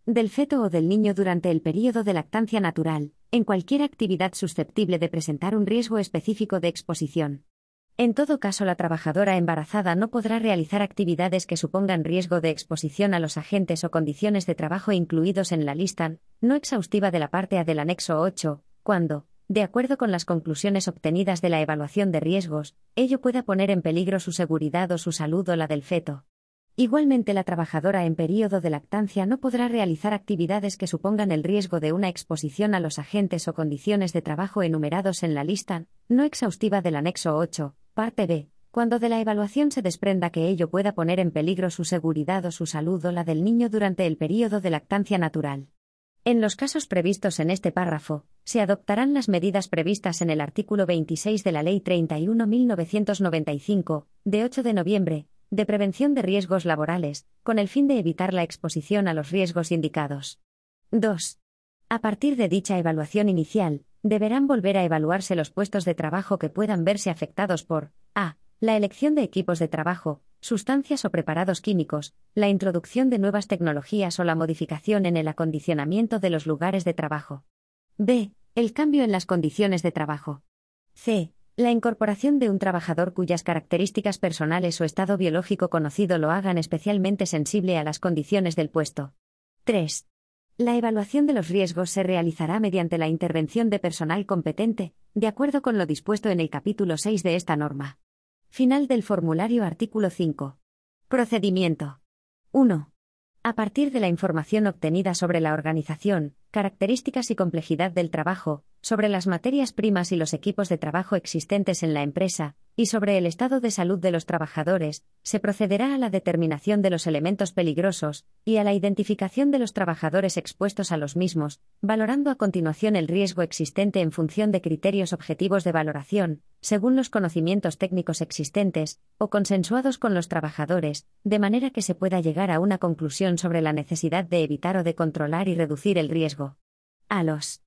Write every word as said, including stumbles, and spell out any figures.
del feto o del niño durante el período de lactancia natural, en cualquier actividad susceptible de presentar un riesgo específico de exposición. En todo caso, la trabajadora embarazada no podrá realizar actividades que supongan riesgo de exposición a los agentes o condiciones de trabajo incluidos en la lista no exhaustiva de la parte A del anexo ocho, cuando, de acuerdo con las conclusiones obtenidas de la evaluación de riesgos, ello pueda poner en peligro su seguridad o su salud o la del feto. Igualmente, la trabajadora en período de lactancia no podrá realizar actividades que supongan el riesgo de una exposición a los agentes o condiciones de trabajo enumerados en la lista no exhaustiva del anexo ocho, parte B, cuando de la evaluación se desprenda que ello pueda poner en peligro su seguridad o su salud o la del niño durante el período de lactancia natural. En los casos previstos en este párrafo, se adoptarán las medidas previstas en el artículo veintiséis de la Ley treinta y uno barra mil novecientos noventa y cinco, de ocho de noviembre, de prevención de riesgos laborales, con el fin de evitar la exposición a los riesgos indicados. dos. A partir de dicha evaluación inicial, deberán volver a evaluarse los puestos de trabajo que puedan verse afectados por a. La elección de equipos de trabajo, sustancias o preparados químicos, la introducción de nuevas tecnologías o la modificación en el acondicionamiento de los lugares de trabajo. b. El cambio en las condiciones de trabajo. c. La incorporación de un trabajador cuyas características personales o estado biológico conocido lo hagan especialmente sensible a las condiciones del puesto. tres. La evaluación de los riesgos se realizará mediante la intervención de personal competente, de acuerdo con lo dispuesto en el capítulo seis de esta norma. Final del formulario. Artículo cinco. Procedimiento. uno. A partir de la información obtenida sobre la organización, características y complejidad del trabajo, sobre las materias primas y los equipos de trabajo existentes en la empresa, y sobre el estado de salud de los trabajadores, se procederá a la determinación de los elementos peligrosos y a la identificación de los trabajadores expuestos a los mismos, valorando a continuación el riesgo existente en función de criterios objetivos de valoración, según los conocimientos técnicos existentes, o consensuados con los trabajadores, de manera que se pueda llegar a una conclusión sobre la necesidad de evitar o de controlar y reducir el riesgo. A los